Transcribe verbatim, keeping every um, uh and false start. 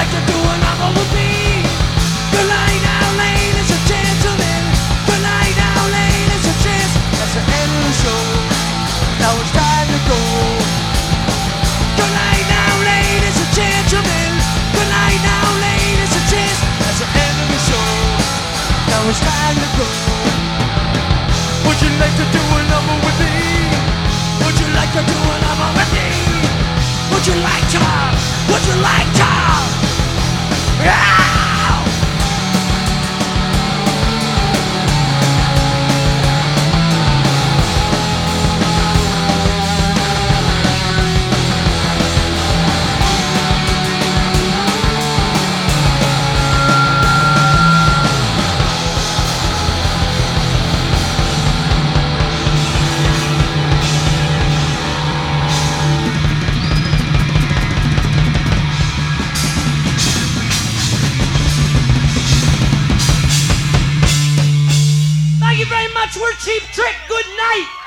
like to do a number with me? Good night now, ladies and gentlemen. Good night now, ladies and gents. That's the end of the show. Now it's time to go. Good night now, ladies and gentlemen. Good night now, ladies and gents. That's the end of the show. Now it's time to go. Would you like to do a number with me? Would you like to do a number with me? Would you like to? Would you like to? Yeah! Thank you very much. We're Cheap Trick. Good night.